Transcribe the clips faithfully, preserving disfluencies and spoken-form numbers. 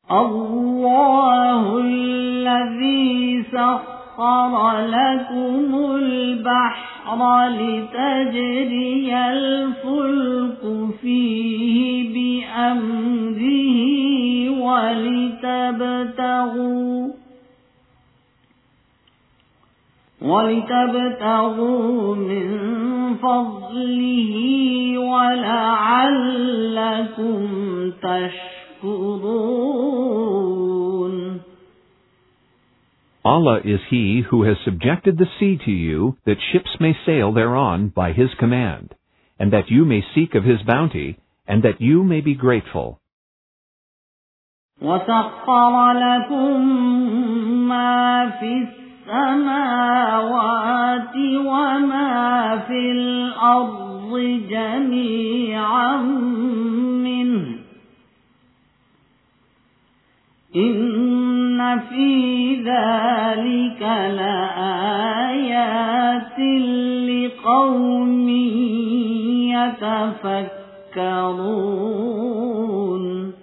الله الذي سخر لكم البحر لتجري الفلك فيه بأمره ولتبتغوا ولتبتغوا من فضله ولعلكم تشكرون. Allah is He who has subjected the sea to you, that ships may sail thereon by His command, and that you may seek of His bounty, and that you may be grateful. وَسَخَّرَ لَكُم مَّا فِي السَّمَاوَاتِ وَمَا فِي الْأَرْضِ جَمِيعًا مِّنْهُ إِنَّ فِي ذَلِكَ لَآيَاتٍ لِقَوْمٍ يَتَفَكَّرُونَ.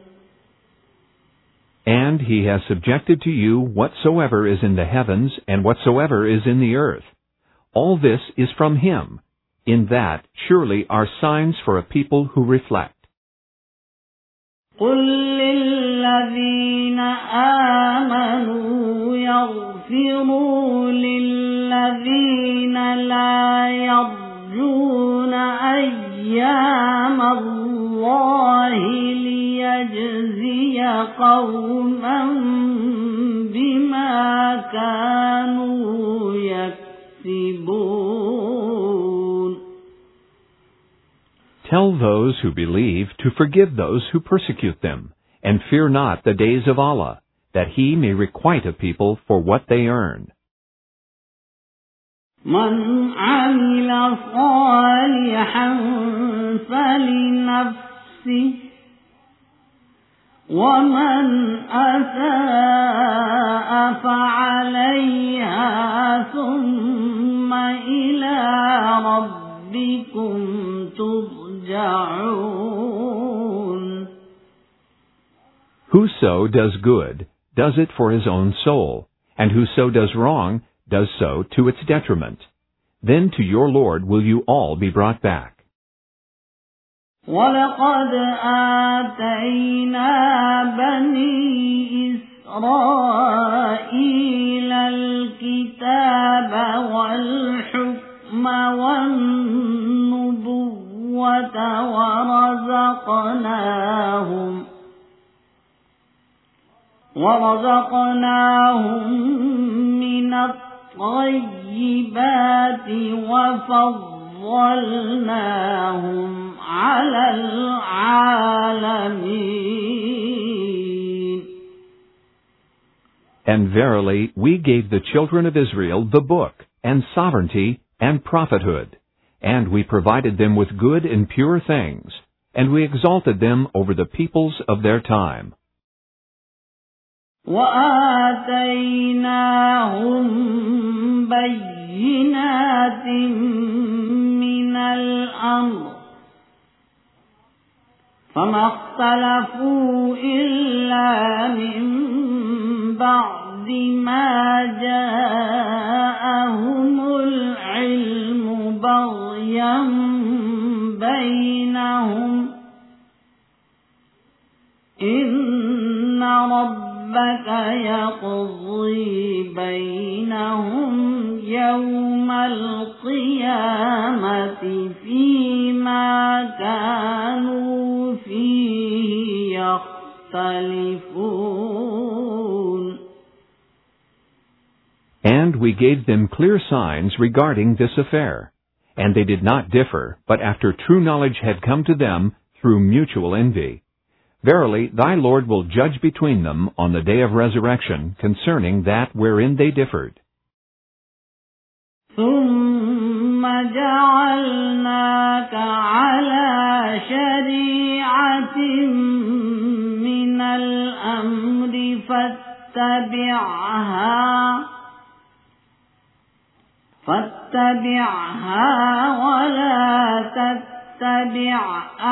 And He has subjected to you whatsoever is in the heavens and whatsoever is in the earth. All this is from Him. In that surely are signs for a people who reflect. قُل لِّلَّذِينَ آمَنُوا يَغْفِرُوا لِلَّذِينَ لَا يَرْجُونَ أَيَّامَ اللَّهِ لِيَجْزِيَ قَوْمًا بِمَا كَانُوا يَكْسِبُونَ. Tell those who believe to forgive those who persecute them, and fear not the days of Allah, that He may requite a people for what they earn. مَنْ عَمِلَ صَالِحًا فَلِنَفْسِهِ وَمَنْ أَسَاءَ فَعَلَيْهَا ثُمَّ إِلَى رَبِّكُمْ تُرْجَعُونَ. Whoso does good does it for his own soul, and whoso does wrong does so to its detriment. Then to your Lord will you all be brought back. وَلَقَدْ آتَيْنَا بَنِي إِسْرَائِيلَ الْكِتَابَ وَالْحُكْمَ وَالنُّبُوَّةَ وَرَزَقْنَاهُمْ وَرَزَقْنَاهُمْ مِنَ الطَّيِّبَاتِ وَفَضَّلْنَاهُمْ عَلَى الْعَالَمِينَ. And verily we gave the children of Israel the book, and sovereignty, and prophethood, and we provided them with good and pure things, and we exalted them over the peoples of their time. وَآتَيْنَاهُمْ بَيِّنَاتٍ مِّنَ الْأَمْرِ فَمَا اخْتَلَفُوا إِلَّا مِن بَعْدِ مَا جَاءَهُمُ الْعِلْمُ بَغْيًا بَيْنَهُمْ إِنَّ رَبَّكَ يَقْضِي بَيْنَهُمْ يَوْمَ الْقِيَامَةِ فِيمَا كَانُوا فِيهِ يَخْتَلِفُونَ. And we gave them clear signs regarding this affair, and they did not differ, but after true knowledge had come to them through mutual envy. Verily, thy Lord will judge between them on the day of resurrection concerning that wherein they differed. ثُمَّ جَعَلْنَاكَ عَلَى شَرِيعَةٍ مِّنَ الْأَمْرِ فَاتَّبِعْهَا فَاتَّبِعْهَا وَلَا تَتَّبِعْ تتبع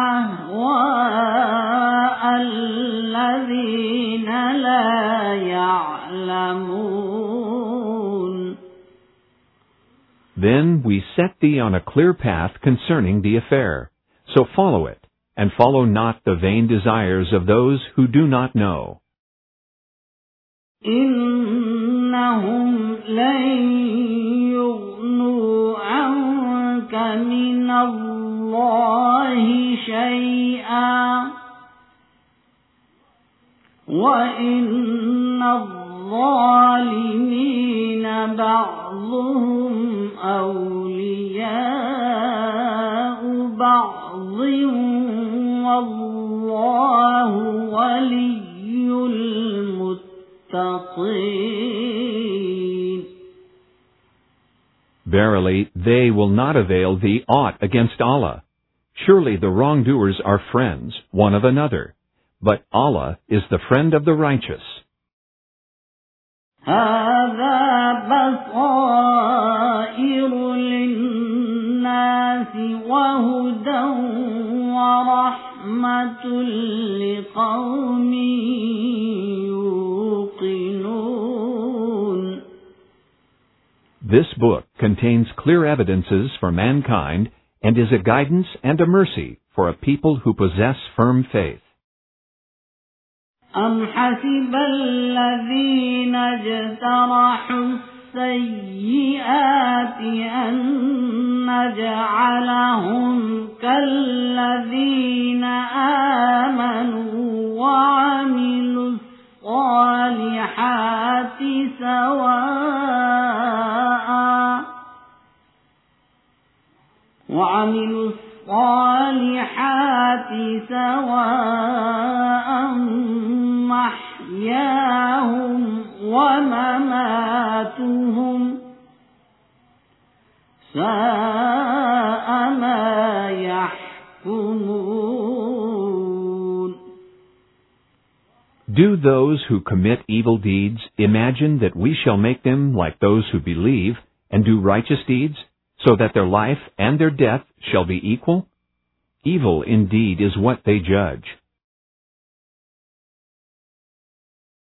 أهواء الذين لا يعلمون. Then we set thee on a clear path concerning the affair. So follow it, and follow not the vain desires of those who do not know. إنهم لن يغنوا عنك من الله شيئا وإن الظالمين بعضهم أولياء بعض والله ولي المتقين. Verily, they will not avail thee aught against Allah. Surely the wrongdoers are friends one of another, but Allah is the friend of the righteous. هذا بصائر للناس وهدى ورحمة لقوم يوقنون. This book contains clear evidences for mankind and is a guidance and a mercy for a people who possess firm faith. أم حسب الذين اجترحوا السيئات أن نجعلهم كالذين آمنوا وعملوا الصالحات سواء وعملوا الصالحات سواء محياهم ومماتهم ساء ما يحكمون. Do those who commit evil deeds imagine that we shall make them like those who believe and do righteous deeds, so that their life and their death shall be equal? Evil indeed is what they judge.